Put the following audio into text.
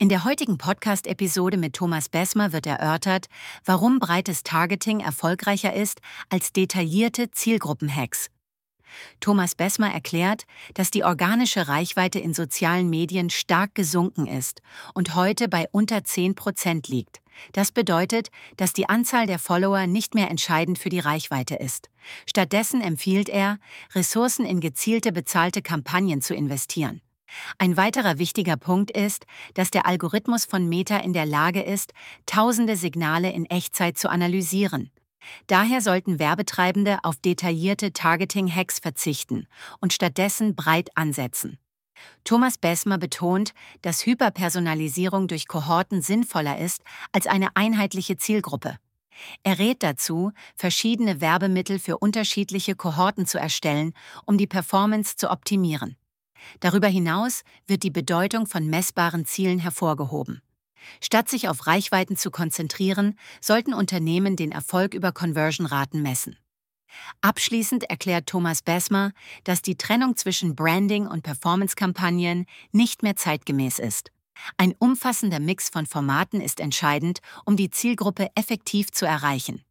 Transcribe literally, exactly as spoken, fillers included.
In der heutigen Podcast-Episode mit Thomas Besmer wird erörtert, warum breites Targeting erfolgreicher ist als detaillierte Zielgruppen-Hacks. Thomas Besmer erklärt, dass die organische Reichweite in sozialen Medien stark gesunken ist und heute bei unter zehn Prozent liegt. Das bedeutet, dass die Anzahl der Follower nicht mehr entscheidend für die Reichweite ist. Stattdessen empfiehlt er, Ressourcen in gezielte bezahlte Kampagnen zu investieren. Ein weiterer wichtiger Punkt ist, dass der Algorithmus von Meta in der Lage ist, tausende Signale in Echtzeit zu analysieren. Daher sollten Werbetreibende auf detaillierte Targeting-Hacks verzichten und stattdessen breit ansetzen. Thomas Besmer betont, dass Hyperpersonalisierung durch Kohorten sinnvoller ist als eine einheitliche Zielgruppe. Er rät dazu, verschiedene Werbemittel für unterschiedliche Kohorten zu erstellen, um die Performance zu optimieren. Darüber hinaus wird die Bedeutung von messbaren Zielen hervorgehoben. Statt sich auf Reichweiten zu konzentrieren, sollten Unternehmen den Erfolg über Conversion-Raten messen. Abschließend erklärt Thomas Besmer, dass die Trennung zwischen Branding und Performance-Kampagnen nicht mehr zeitgemäß ist. Ein umfassender Mix von Formaten ist entscheidend, um die Zielgruppe effektiv zu erreichen.